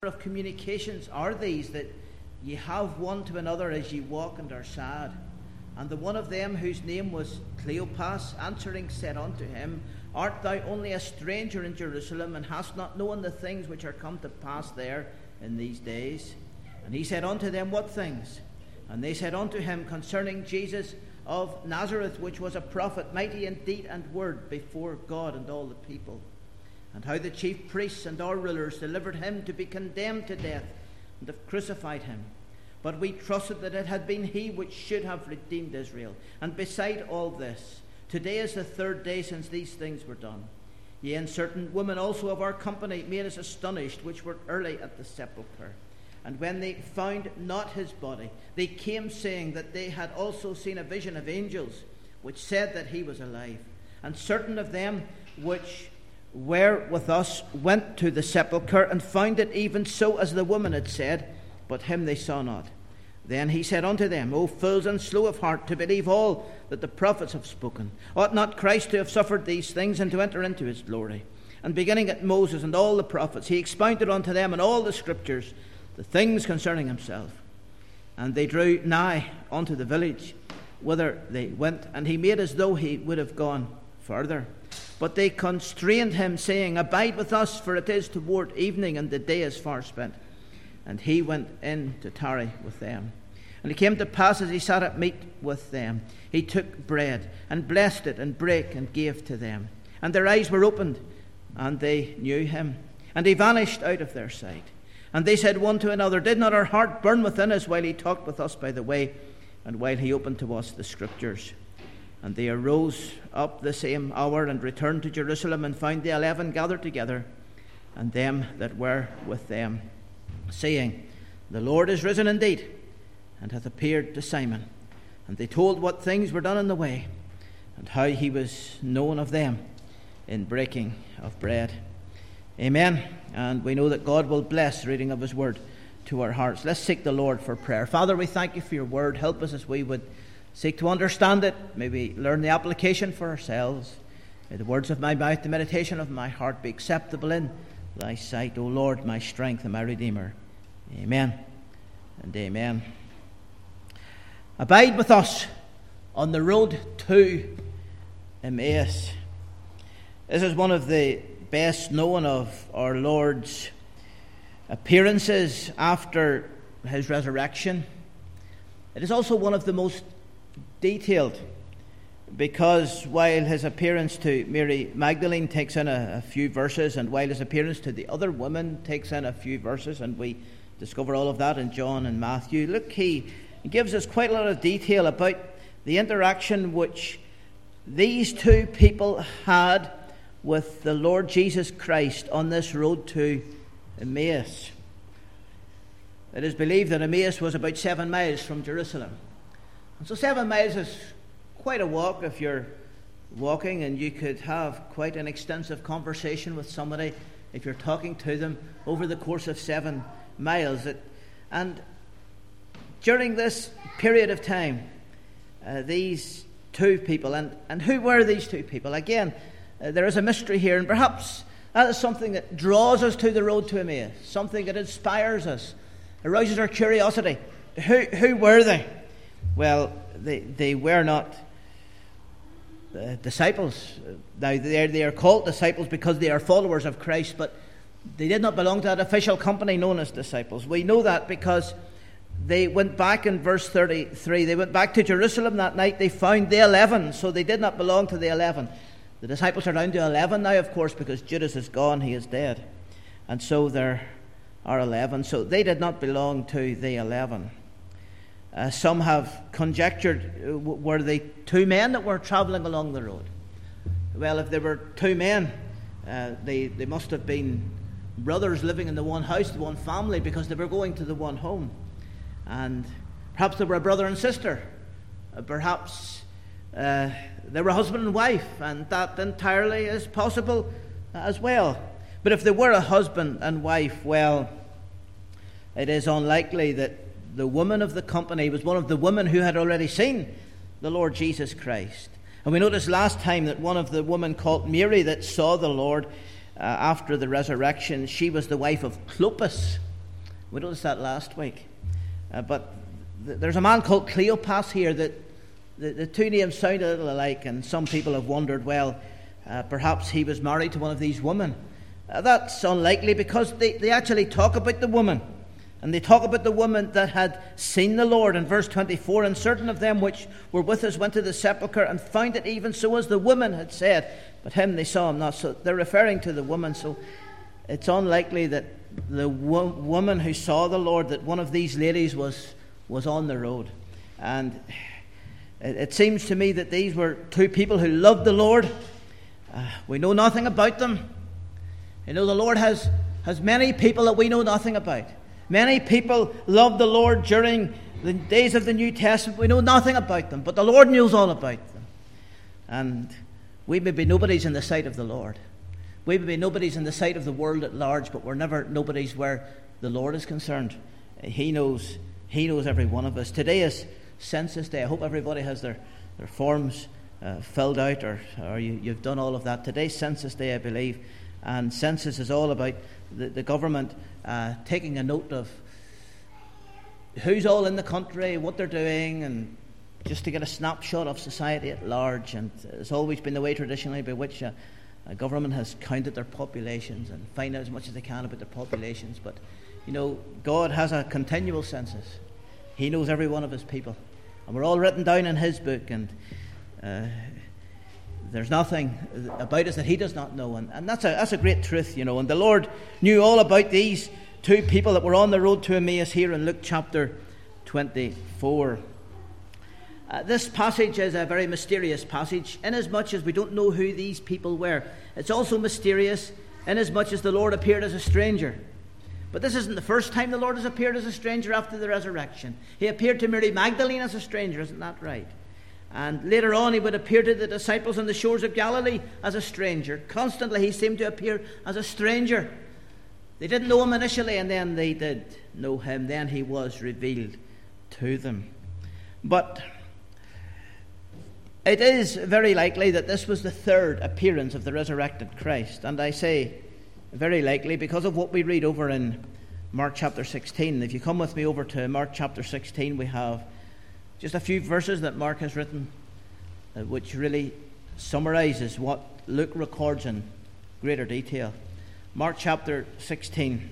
of communications are these, that ye have one to another as ye walk and are sad. And the one of them, whose name was Cleopas, answering said unto him, Art thou only a stranger in Jerusalem, and hast not known the things which are come to pass there in these days? And he said unto them, What things? And they said unto him, Concerning Jesus of Nazareth, which was a prophet, mighty in deed and word before God and all the people. And how the chief priests and our rulers delivered him to be condemned to death, and have crucified him. But we trusted that it had been he which should have redeemed Israel. And beside all this, today is the third day since these things were done. Yea, and certain women also of our company made us astonished, which were early at the sepulchre. And when they found not his body, they came saying that they had also seen a vision of angels, which said that he was alive. And certain of them which were with us went to the sepulchre, and found it even so as the woman had said, but him they saw not. Then he said unto them, O fools and slow of heart, to believe all that the prophets have spoken. Ought not Christ to have suffered these things, and to enter into his glory? And beginning at Moses and all the prophets, he expounded unto them in all the scriptures the things concerning himself. And they drew nigh unto the village whither they went, and he made as though he would have gone further. But they constrained him, saying, Abide with us, for it is toward evening, and the day is far spent. And he went in to tarry with them. And it came to pass, as he sat at meat with them, he took bread, and blessed it, and brake, and gave to them. And their eyes were opened, and they knew him. And he vanished out of their sight. And they said one to another, Did not our heart burn within us while he talked with us by the way, and while he opened to us the scriptures? And they arose up the same hour, and returned to Jerusalem, and found the 11 gathered together, and them that were with them, saying, The Lord is risen indeed, and hath appeared to Simon. And they told what things were done in the way, and how he was known of them in breaking of bread. Amen. And we know that God will bless the reading of his word to our hearts. Let's seek the Lord for prayer. Father, we thank you for your word. Help us as we would seek to understand it. May we learn the application for ourselves. May the words of my mouth, the meditation of my heart be acceptable in thy sight, O Lord, my strength and my Redeemer. Amen and amen. Abide with us on the road to Emmaus. This is one of the best known of our Lord's appearances after his resurrection. It is also one of the most detailed, because while his appearance to Mary Magdalene takes in a few verses, and while his appearance to the other women takes in a few verses, and we discover all of that in John and Matthew, look, he gives us quite a lot of detail about the interaction which these two people had with the Lord Jesus Christ on this road to Emmaus. It is believed that Emmaus was about 7 miles from Jerusalem. And so 7 miles is quite a walk if you're walking, and you could have quite an extensive conversation with somebody if you're talking to them over the course of 7 miles. And during this period of time, these two people, and who were these two people? Again, there is a mystery here, and perhaps that is something that draws us to the road to Emmaus, something that inspires us, arouses our curiosity. Who were they? Well, they were not disciples. Now, they are called disciples because they are followers of Christ, but they did not belong to that official company known as disciples. We know that because they went back in verse 33. They went back to Jerusalem that night. They found the 11, so they did not belong to the 11. The disciples are down to 11 now, of course, because Judas is gone. He is dead. And so there are 11. So they did not belong to the 11. Some have conjectured, were they two men that were travelling along the road? Well, if there were two men, they must have been brothers living in the one house, the one family, because they were going to the one home. And perhaps they were a brother and sister. Perhaps they were husband and wife, and that entirely is possible as well. But if they were a husband and wife, well, it is unlikely that the woman of the company was one of the women who had already seen the Lord Jesus Christ. And we noticed last time that one of the women called Mary that saw the Lord after the resurrection, she was the wife of Clopas. We noticed that last week. But there's a man called Cleopas here that the two names sound a little alike, and some people have wondered, well, perhaps he was married to one of these women. That's unlikely, because they actually talk about the woman. And they talk about the woman that had seen the Lord in verse 24. And certain of them which were with us went to the sepulchre and found it even so as the woman had said. But him they saw him not. So they're referring to the woman. So it's unlikely that the woman who saw the Lord, that one of these ladies was on the road. And it seems to me that these were two people who loved the Lord. We know nothing about them. You know, the Lord has many people that we know nothing about. Many people loved the Lord during the days of the New Testament. We know nothing about them, but the Lord knows all about them. And we may be nobodies in the sight of the Lord. We may be nobodies in the sight of the world at large, but we're never nobodies where the Lord is concerned. He knows every one of us. Today is Census Day. I hope everybody has their forms filled out, or you've done all of that. Today's Census Day, I believe. And census is all about the government taking a note of who's all in the country, what they're doing, and just to get a snapshot of society at large. And it's always been the way traditionally by which a government has counted their populations and find out as much as they can about their populations. But, you know, God has a continual census. He knows every one of his people. And we're all written down in his book, and there's nothing about us that he does not know. And that's a great truth, you know. And the Lord knew all about these two people that were on the road to Emmaus here in Luke chapter 24. This passage is a very mysterious passage, inasmuch as we don't know who these people were. It's also mysterious inasmuch as the Lord appeared as a stranger. But this isn't the first time the Lord has appeared as a stranger after the resurrection. He appeared to Mary Magdalene as a stranger, isn't that right? And later on, he would appear to the disciples on the shores of Galilee as a stranger. Constantly, he seemed to appear as a stranger. They didn't know him initially, and then they did know him. Then he was revealed to them. But it is very likely that this was the third appearance of the resurrected Christ. And I say very likely because of what we read over in Mark chapter 16. If you come with me over to Mark chapter 16, we have just a few verses that Mark has written, which really summarizes what Luke records in greater detail. Mark chapter 16.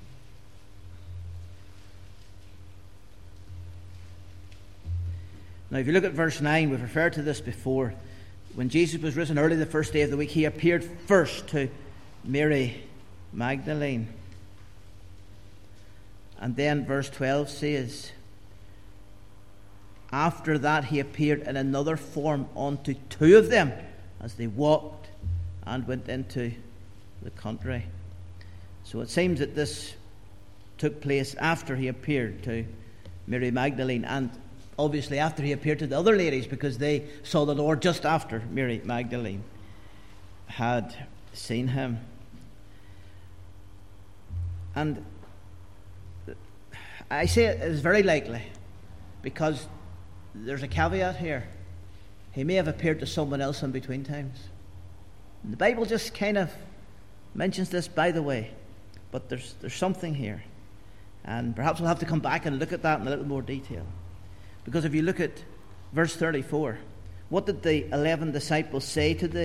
Now, if you look at verse 9, we've referred to this before. When Jesus was risen early the first day of the week, he appeared first to Mary Magdalene. And then verse 12 says, after that he appeared in another form unto two of them as they walked and went into the country. So it seems that this took place after he appeared to Mary Magdalene, and obviously after he appeared to the other ladies, because they saw the Lord just after Mary Magdalene had seen him. And I say it is very likely because there's a caveat here. He may have appeared to someone else in between times. And the Bible just kind of mentions this by the way, but there's something here. And perhaps we'll have to come back and look at that in a little more detail. Because if you look at verse 34, what did the 11 disciples say to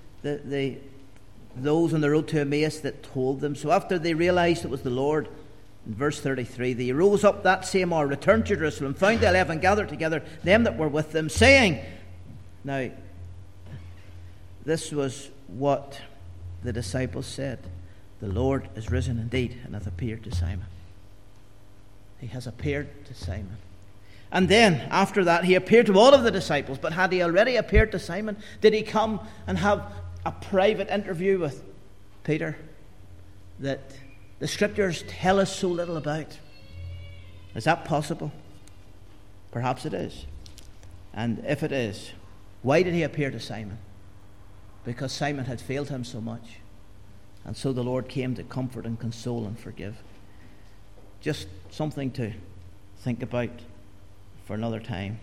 those on the road to Emmaus that told them? So after they realized it was the Lord, in verse 33, they rose up that same hour, returned to Jerusalem, found the 11 gathered together, them that were with them, saying, now, this was what the disciples said, the Lord is risen indeed and hath appeared to Simon. He has appeared to Simon. And then, after that, he appeared to all of the disciples. But had he already appeared to Simon? Did he come and have a private interview with Peter that the Scriptures tell us so little about? Is that possible? Perhaps it is. And if it is, why did he appear to Simon? Because Simon had failed him so much. And so the Lord came to comfort and console and forgive. Just something to think about for another time.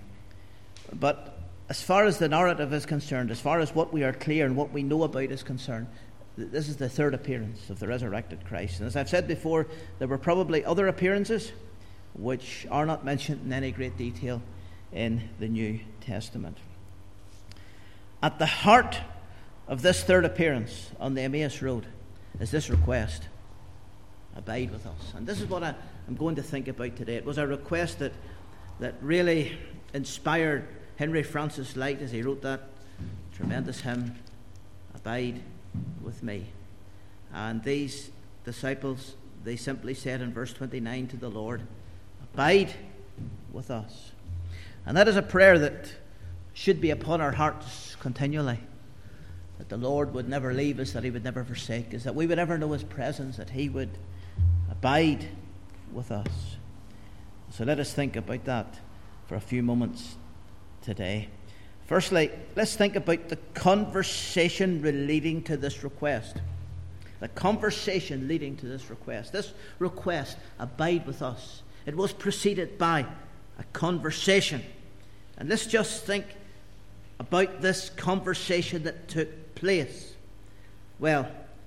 But as far as the narrative is concerned, as far as what we are clear and what we know about is concerned, This is the third appearance of the resurrected Christ. And as I've said before, there were probably other appearances which are not mentioned in any great detail in the New Testament. At the heart of this third appearance on the Emmaus Road is this request: abide with us. And this is what I'm going to think about today. It was a request that really inspired Henry Francis Lyte as he wrote that tremendous hymn, Abide with Me. And these disciples, they simply said in verse 29 to the Lord, abide with us. And that is a prayer that should be upon our hearts continually, that the Lord would never leave us, that he would never forsake us, that we would ever know his presence, that he would abide with us. So let us think about that for a few moments today. Firstly, let's think about the conversation leading to this request. The conversation leading to this request. This request, abide with us, it was preceded by a conversation. And let's just think about this conversation that took place. Well,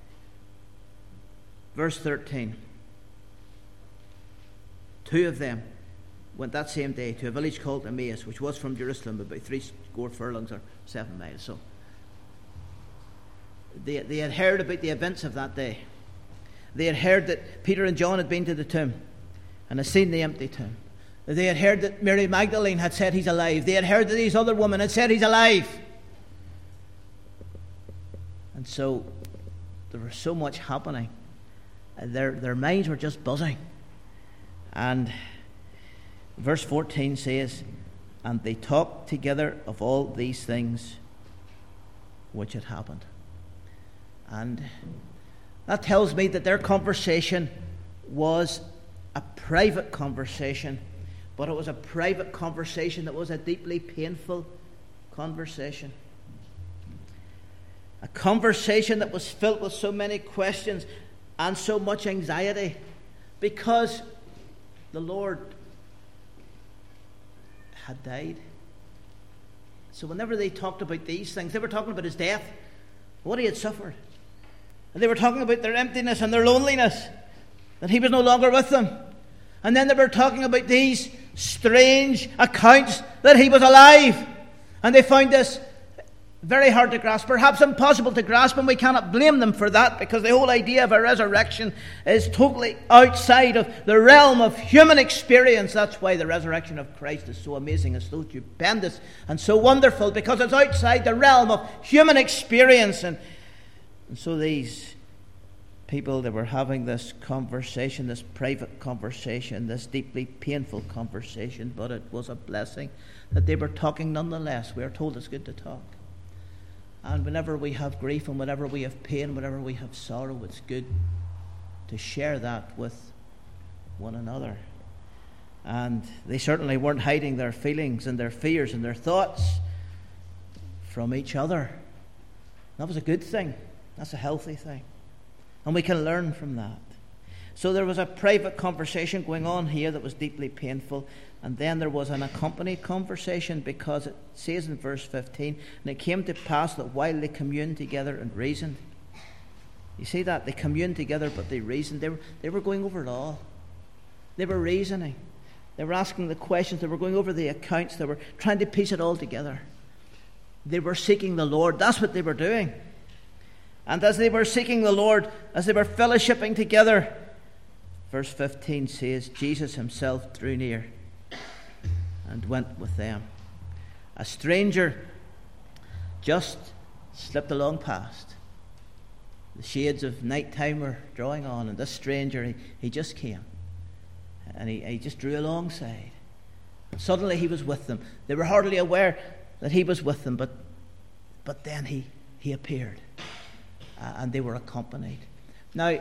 verse 13. Two of them went that same day to a village called Emmaus, which was from Jerusalem about 60 furlongs or 7 miles. So they had heard about the events of that day. They had heard that Peter and John had been to the tomb and had seen the empty tomb. They had heard that Mary Magdalene had said he's alive. They had heard that these other women had said he's alive. And so there was so much happening. Their minds were just buzzing. And verse 14 says, and they talked together of all these things which had happened. And that tells me that their conversation was a private conversation, but it was a private conversation that was a deeply painful conversation. A conversation that was filled with so many questions and so much anxiety, because the Lord had died. So whenever they talked about these things, they were talking about his death, what he had suffered. And they were talking about their emptiness and their loneliness, that he was no longer with them. And then they were talking about these strange accounts that he was alive. And they found this very hard to grasp, perhaps impossible to grasp, and we cannot blame them for that, because the whole idea of a resurrection is totally outside of the realm of human experience. That's why the resurrection of Christ is so amazing, it's so stupendous and so wonderful, because it's outside the realm of human experience. And so these people, they were having this conversation, this private conversation, this deeply painful conversation, but it was a blessing that they were talking nonetheless. We are told it's good to talk. And whenever we have grief and whenever we have pain, whenever we have sorrow, it's good to share that with one another. And they certainly weren't hiding their feelings and their fears and their thoughts from each other. That was a good thing. That's a healthy thing. And we can learn from that. So there was a private conversation going on here that was deeply painful. And then there was an accompanied conversation, because it says in verse 15, and it came to pass that while they communed together and reasoned. You see that? They communed together, but they reasoned. They were going over it all. They were reasoning. They were asking the questions. They were going over the accounts. They were trying to piece it all together. They were seeking the Lord. That's what they were doing. And as they were seeking the Lord, as they were fellowshipping together, verse 15 says, Jesus himself drew near and went with them. A stranger just slipped along past. The shades of night time were drawing on, and this stranger, he just came. And he just drew alongside. And suddenly he was with them. They were hardly aware that he was with them, but then he appeared. And they were accompanied. Now,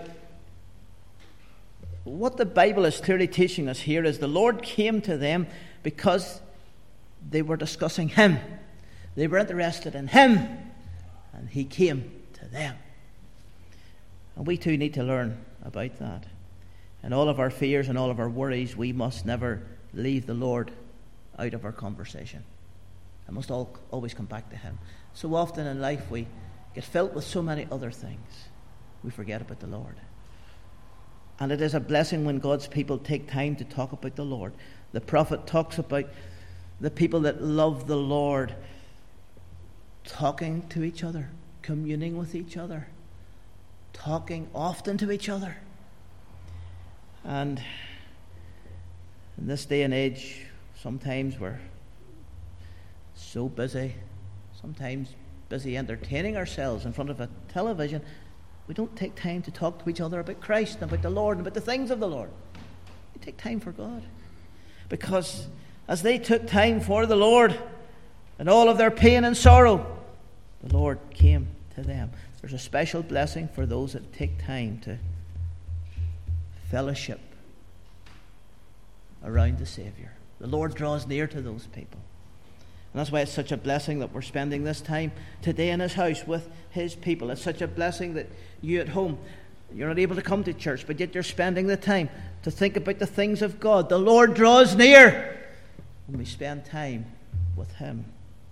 what the Bible is clearly teaching us here is the Lord came to them because they were discussing him. They were interested in him, and he came to them. And we too need to learn about that. In all of our fears and all of our worries, we must never leave the Lord out of our conversation. I must always come back to him. So often in life we get filled with so many other things. we forget about the Lord. And it is a blessing when God's people take time to talk about the Lord. The prophet talks about the people that love the Lord talking to each other, communing with each other, talking often to each other. And in this day and age, sometimes we're so busy, sometimes busy entertaining ourselves in front of a television, we don't take time to talk to each other about Christ and about the Lord and about the things of the Lord. We take time for God. Because as they took time for the Lord and all of their pain and sorrow, the Lord came to them. There's a special blessing for those that take time to fellowship around the Savior. The Lord draws near to those people. And that's why it's such a blessing that we're spending this time today in His house with His people. It's such a blessing that you at home, you're not able to come to church, but yet you're spending the time to think about the things of God. The Lord draws near when we spend time with Him.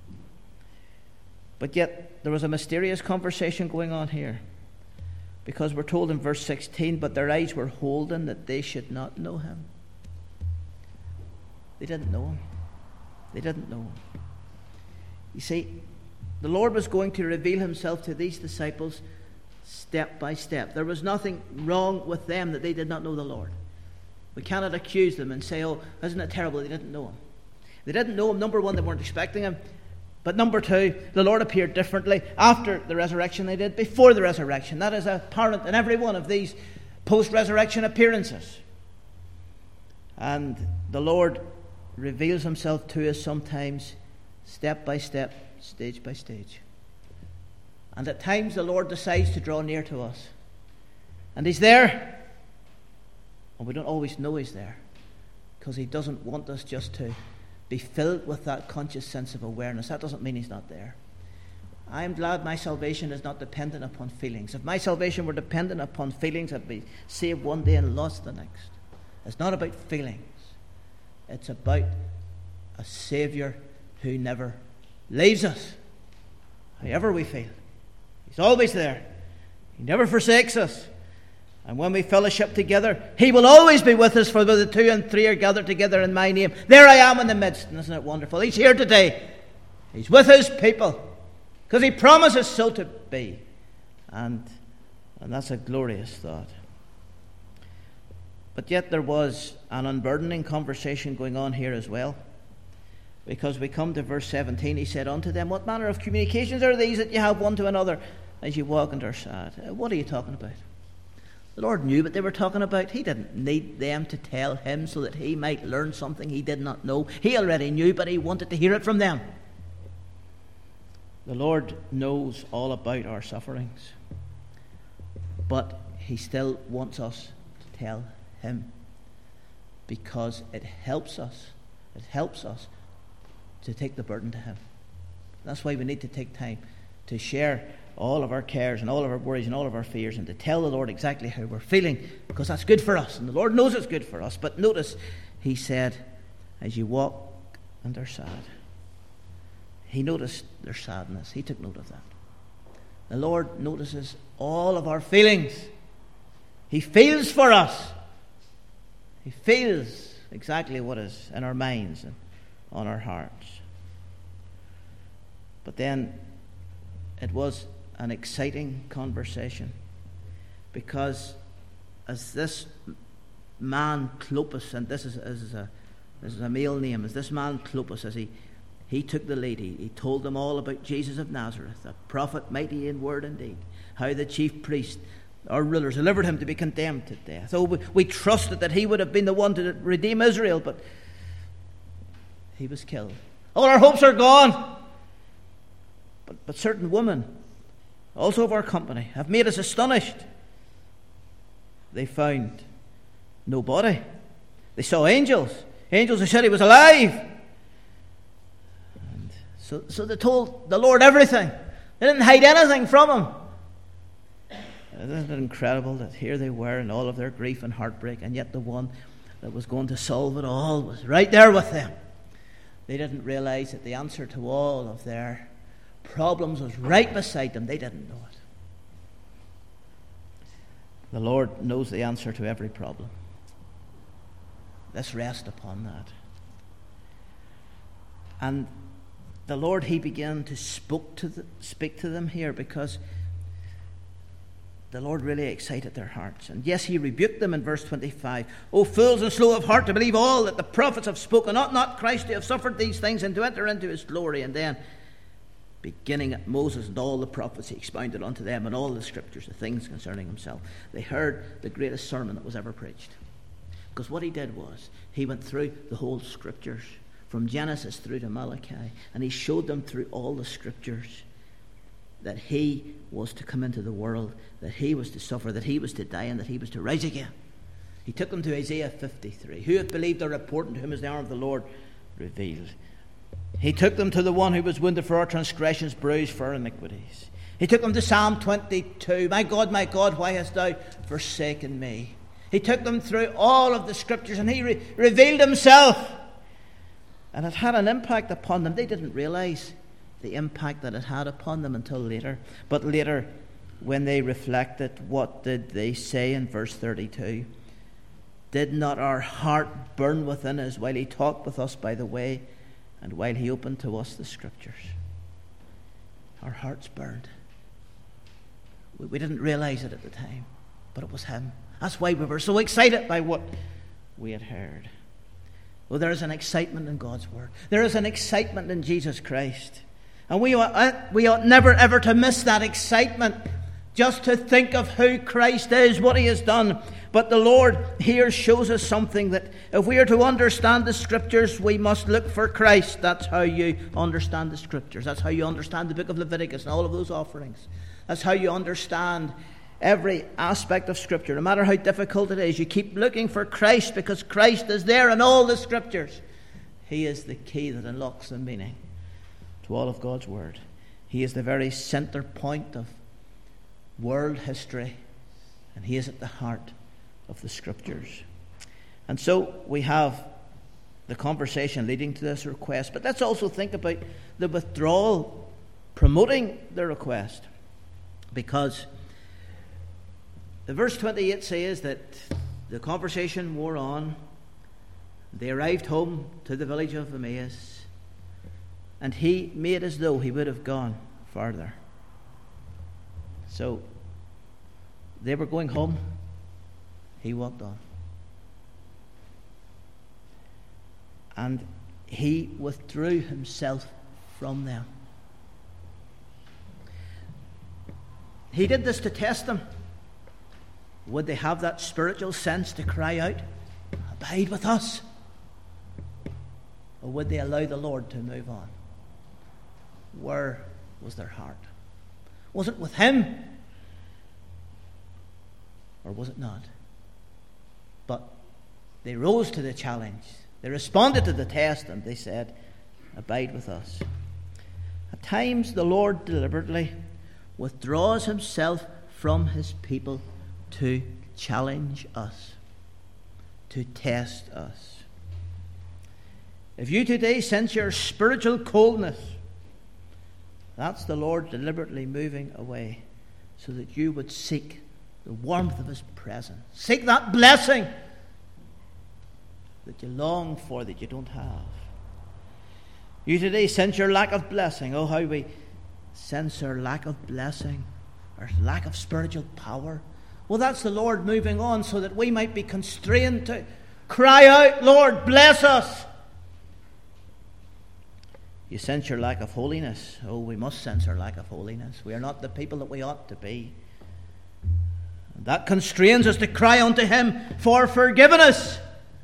But yet there was a mysterious conversation going on here, because we're told in verse 16, but their eyes were holden that they should not know Him. They didn't know Him. They didn't know Him. You see, the Lord was going to reveal Himself to these disciples step by step. There was nothing wrong with them that they did not know the Lord. We cannot accuse them and say, oh, isn't it terrible they didn't know Him. They didn't know Him. Number one, they weren't expecting Him. But number two, the Lord appeared differently after the resurrection than He did before the resurrection. That is apparent in every one of these post-resurrection appearances. And the Lord reveals Himself to us sometimes step by step, stage by stage. And at times the Lord decides to draw near to us. And He's there. And we don't always know He's there, because He doesn't want us just to be filled with that conscious sense of awareness. That doesn't mean He's not there. I am glad my salvation is not dependent upon feelings. If my salvation were dependent upon feelings, I'd be saved one day and lost the next. It's not about feelings. It's about a Saviour who never leaves us, however we feel. He's always there. He never forsakes us. And when we fellowship together, He will always be with us, for the 2 and 3 are gathered together in my name. There I am in the midst. And isn't it wonderful? He's here today. He's with His people, because He promises so to be. And that's a glorious thought. But yet there was an unburdening conversation going on here as well. Because we come to verse 17, He said unto them, what manner of communications are these that you have one to another as you walk and are sad? What are you talking about? The Lord knew what they were talking about. He didn't need them to tell Him so that He might learn something He did not know. He already knew, but He wanted to hear it from them. The Lord knows all about our sufferings, but He still wants us to tell Him, because it helps us. It helps us to take the burden to Him. That's why we need to take time to share all of our cares and all of our worries and all of our fears, and to tell the Lord exactly how we're feeling, because that's good for us, and the Lord knows it's good for us. But notice, He said, as you walk and are sad. He noticed their sadness. He took note of that. The Lord notices all of our feelings. He feels for us. He feels exactly what is in our minds and on our hearts. But then it was an exciting conversation, because as this man Clopas, and this is a male name, as this man Clopas, as he took the lead, he told them all about Jesus of Nazareth, a prophet mighty in word and deed, how the chief priest, our rulers, delivered him to be condemned to death. So we trusted that he would have been the one to redeem Israel, but he was killed. All our hopes are gone. But certain women, also of our company, have made us astonished. They found no body. They saw angels who said he was alive. And so they told the Lord everything. They didn't hide anything from Him. Isn't it incredible that here they were in all of their grief and heartbreak, and yet the one that was going to solve it all was right there with them. They didn't realize that the answer to all of their problems was right beside them. They didn't know it. The Lord knows the answer to every problem. Let's rest upon that. And the Lord, he began to speak to them here, because the Lord really excited their hearts. And yes, he rebuked them in verse 25. O fools and slow of heart to believe all that the prophets have spoken. Ought not Christ to have suffered these things and to enter into his glory? And then, beginning at Moses and all the prophets, he expounded unto them and all the scriptures, the things concerning himself. They heard the greatest sermon that was ever preached. Because what he did was, he went through the whole scriptures, from Genesis through to Malachi, and he showed them through all the scriptures that he was to come into the world, that he was to suffer, that he was to die, and that he was to rise again. He took them to Isaiah 53. Who hath believed our report, and to whom is the arm of the Lord revealed? He took them to the one who was wounded for our transgressions, bruised for our iniquities. He took them to Psalm 22. My God, why hast thou forsaken me? He took them through all of the scriptures, and he revealed himself. And it had an impact upon them. They didn't realize the impact that it had upon them until later. But later, when they reflected, what did they say in verse 32? Did not our heart burn within us while he talked with us by the way, and while he opened to us the scriptures? Our hearts burned. We didn't realize it at the time, but it was him. That's why we were so excited by what we had heard. Well, there is an excitement in God's word. There is an excitement in Jesus Christ. And we ought never ever to miss that excitement, just to think of who Christ is, what he has done. But the Lord here shows us something, that if we are to understand the scriptures, we must look for Christ. That's how you understand the scriptures. That's how you understand the book of Leviticus and all of those offerings. That's how you understand every aspect of scripture. No matter how difficult it is, you keep looking for Christ, because Christ is there in all the scriptures. He is the key that unlocks the meaning to all of God's word. He is the very center point of world history, and he is at the heart of the scriptures. And so we have the conversation leading to this request, but let's also think about the withdrawal promoting the request, because the verse 28 says that the conversation wore on. They arrived home to the village of Emmaus, and he made as though he would have gone farther. So they were going home. He walked on. And he withdrew himself from them. He did this to test them. Would they have that spiritual sense to cry out, abide with us? Or would they allow the Lord to move on? Where was their heart? Was it with him? Or was it not? But they rose to the challenge. They responded to the test, and they said, abide with us. At times the Lord deliberately withdraws himself from his people to challenge us, to test us. If you today sense your spiritual coldness, that's the Lord deliberately moving away, so that you would seek the warmth of his presence. Seek that blessing that you long for, that you don't have. You today sense your lack of blessing. Oh, how we sense our lack of blessing, our lack of spiritual power. Well, that's the Lord moving on, so that we might be constrained to cry out, Lord, bless us. You sense your lack of holiness. Oh, we must sense our lack of holiness. We are not the people that we ought to be. And that constrains us to cry unto him for forgiveness.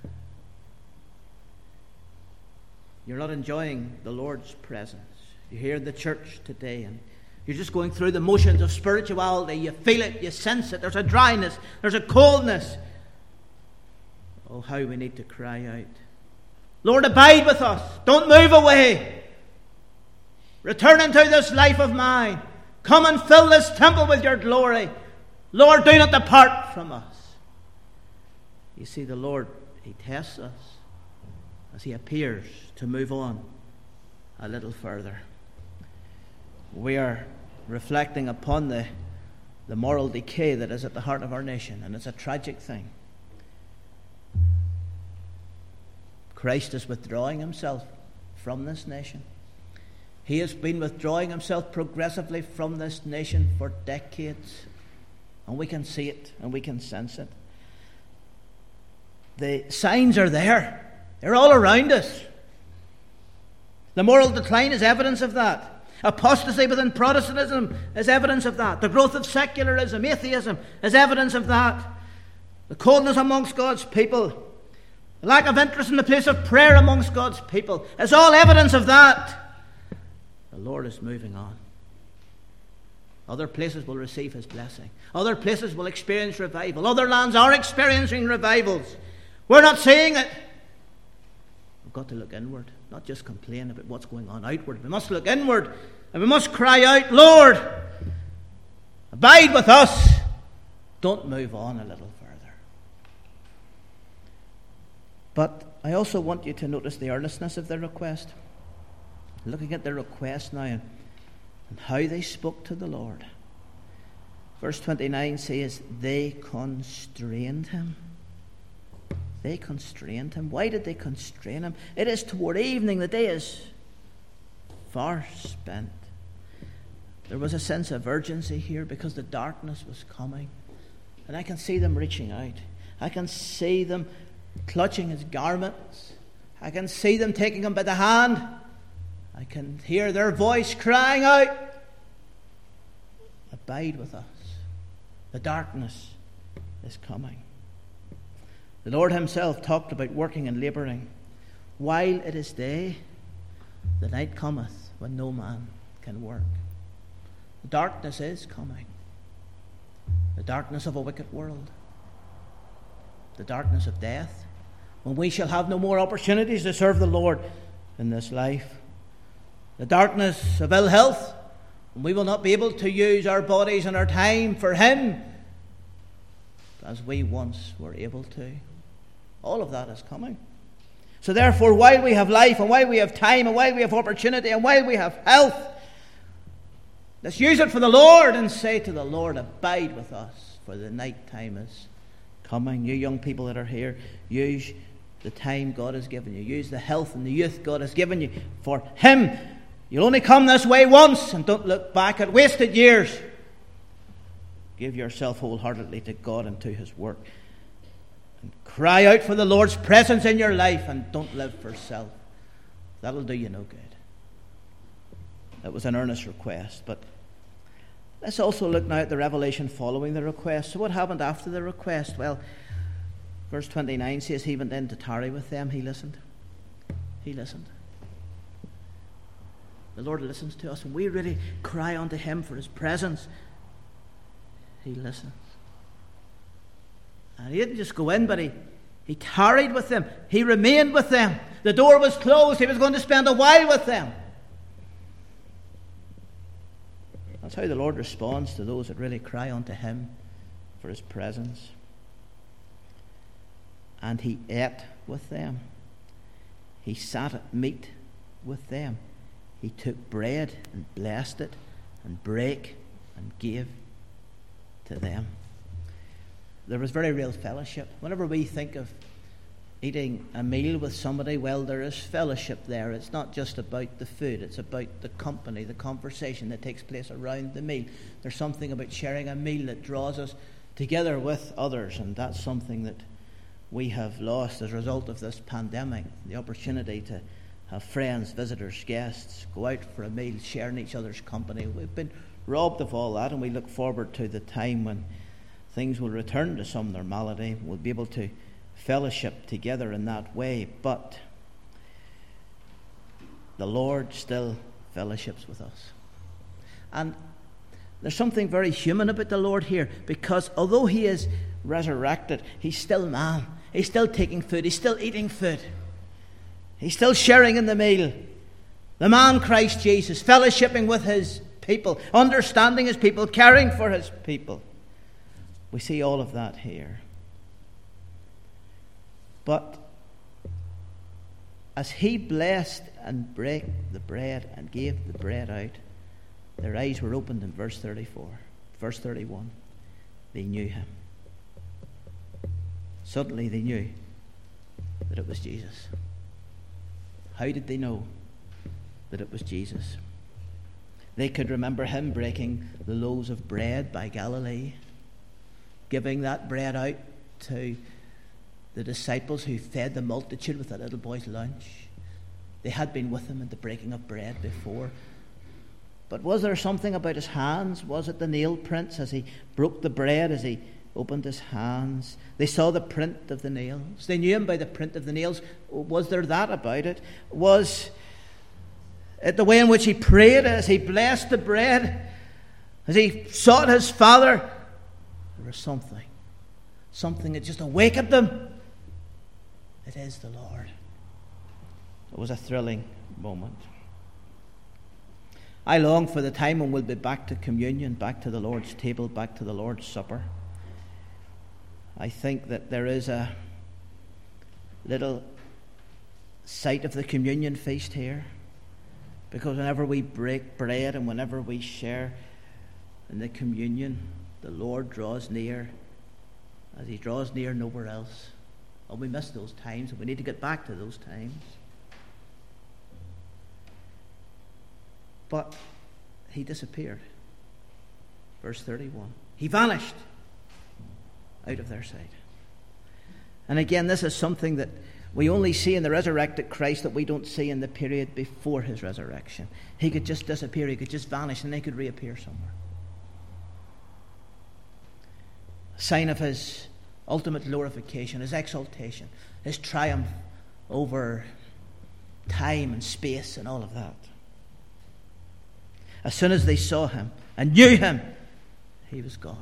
You're not enjoying the Lord's presence. You're here in the church today, and you're just going through the motions of spirituality. You feel it, you sense it. There's a dryness, there's a coldness. Oh, how we need to cry out, Lord, abide with us. Don't move away. Return into this life of mine. Come and fill this temple with your glory. Lord, do not depart from us. You see, the Lord, he tests us as he appears to move on a little further. We are reflecting upon the the moral decay that is at the heart of our nation, and it's a tragic thing. Christ is withdrawing himself from this nation. He has been withdrawing himself progressively from this nation for decades, and we can see it and we can sense it. The signs are there. They're all around us. The moral decline is evidence of that. Apostasy within Protestantism is evidence of that. The growth of secularism, atheism, is evidence of that. The coldness amongst God's people, the lack of interest in the place of prayer amongst God's people, is all evidence of that. The Lord is moving on. Other places will receive his blessing. Other places will experience revival. Other lands are experiencing revivals. We're not seeing it. We've got to look inward, not just complain about what's going on outward. We must look inward, and we must cry out, Lord, abide with us. Don't move on a little further. But I also want you to notice the earnestness of their request. Looking at their request now and how they spoke to the Lord. Verse 29 says, they constrained him. They constrained him. Why did they constrain him? It is toward evening. The day is far spent. There was a sense of urgency here because the darkness was coming. And I can see them reaching out. I can see them clutching his garments. I can see them taking him by the hand. I can hear their voice crying out, abide with us. The darkness is coming. The Lord himself talked about working and labouring. While it is day, the night cometh when no man can work. The darkness is coming. The darkness of a wicked world. The darkness of death. When we shall have no more opportunities to serve the Lord in this life. The darkness of ill health. When we will not be able to use our bodies and our time for him as we once were able to. All of that is coming. So therefore, while we have life and while we have time and while we have opportunity and while we have health, let's use it for the Lord and say to the Lord, abide with us, for the night time is coming. You young people that are here, use the time God has given you. Use the health and the youth God has given you for him. You'll only come this way once, and don't look back at wasted years. Give yourself wholeheartedly to God and to his work. And cry out for the Lord's presence in your life, and don't live for self. That'll do you no good. That was an earnest request. But let's also look now at the revelation following the request. So what happened after the request? Well, verse 29 says he went in to tarry with them. He listened. He listened. The Lord listens to us, and we really cry unto him for his presence. He listens. And he didn't just go in, but he tarried with them. He remained with them. The door was closed. He was going to spend a while with them. That's how the Lord responds to those that really cry unto him for his presence. And he ate with them. He sat at meat with them. He took bread and blessed it and brake and gave to them. There was very real fellowship. Whenever we think of eating a meal with somebody, well, there is fellowship there. It's not just about the food. It's about the company, the conversation that takes place around the meal. There's something about sharing a meal that draws us together with others, and that's something that we have lost as a result of this pandemic. The opportunity to have friends, visitors, guests, go out for a meal, sharing each other's company. We've been robbed of all that, and we look forward to the time when things will return to some normality. We'll be able to fellowship together in that way. But the Lord still fellowships with us. And there's something very human about the Lord here, because although he is resurrected, he's still man. He's still taking food. He's still eating food. He's still sharing in the meal. The man Christ Jesus, fellowshipping with his people, understanding his people, caring for his people. We see all of that here. But as he blessed and brake the bread and gave the bread out, their eyes were opened in verse 34. Verse 31. They knew him. Suddenly they knew that it was Jesus. How did they know that it was Jesus? They could remember him breaking the loaves of bread by Galilee, giving that bread out to the disciples who fed the multitude with that little boy's lunch. They had been with him in the breaking of bread before. But was there something about his hands? Was it the nail prints as he broke the bread, as he opened his hands? They saw the print of the nails. They knew him by the print of the nails. Was there that about it? Was it the way in which he prayed as he blessed the bread, as he sought his Father? There was something that just awakened them. It is the Lord. It was a thrilling moment. I long for the time when we'll be back to communion, back to the Lord's table, back to the Lord's Supper. I think that there is a little sight of the communion feast here, because whenever we break bread and whenever we share in the communion, the Lord draws near as he draws near nowhere else. And we miss those times, and we need to get back to those times. But he disappeared. Verse 31. He vanished out of their sight. And again, this is something that we only see in the resurrected Christ that we don't see in the period before his resurrection. He could just disappear, he could just vanish, and he could reappear somewhere. A sign of his ultimate glorification, his exaltation, his triumph over time and space and all of that. As soon as they saw him and knew him, he was gone.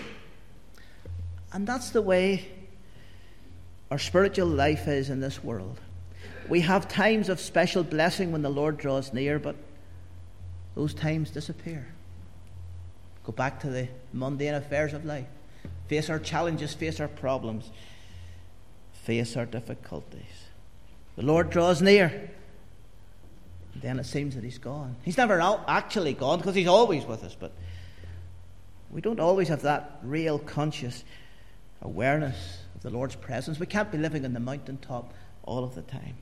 And that's the way our spiritual life is in this world. We have times of special blessing when the Lord draws near, but those times disappear. Go back to the mundane affairs of life. Face our challenges, face our problems, face our difficulties. The Lord draws near. Then it seems that he's gone. He's never actually gone, because he's always with us, but we don't always have that real conscious awareness of the Lord's presence. We can't be living on the mountaintop all of the time.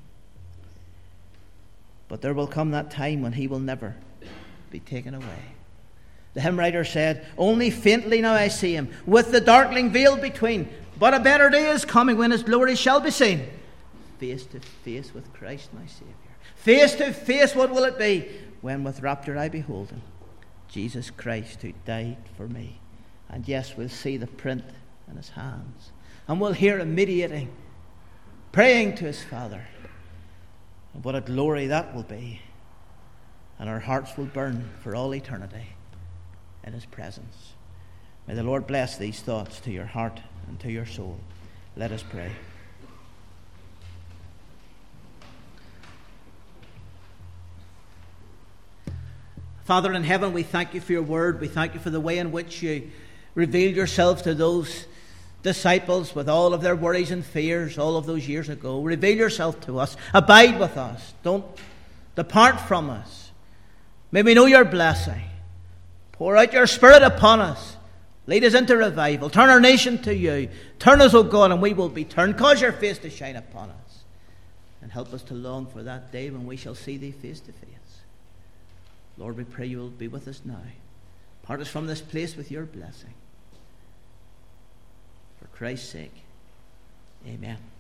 But there will come that time when he will never be taken away. The hymn writer said, "Only faintly now I see him, with the darkling veil between. But a better day is coming when his glory shall be seen. Face to face with Christ my Saviour. Face to face, what will it be when with rapture I behold him? Jesus Christ who died for me." And yes, we'll see the print in his hands. And we'll hear him mediating, praying to his Father. And what a glory that will be. And our hearts will burn for all eternity in his presence. May the Lord bless these thoughts to your heart and to your soul. Let us pray. Father in heaven, we thank you for your word. We thank you for the way in which you revealed yourself to those disciples with all of their worries and fears all of those years ago. Reveal yourself to us. Abide with us. Don't depart from us. May we know your blessing. Pour out your Spirit upon us. Lead us into revival. Turn our nation to you. Turn us, O God, and we will be turned. Cause your face to shine upon us. And help us to long for that day when we shall see thee face to face. Lord, we pray you will be with us now. Part us from this place with your blessing. For Christ's sake, amen.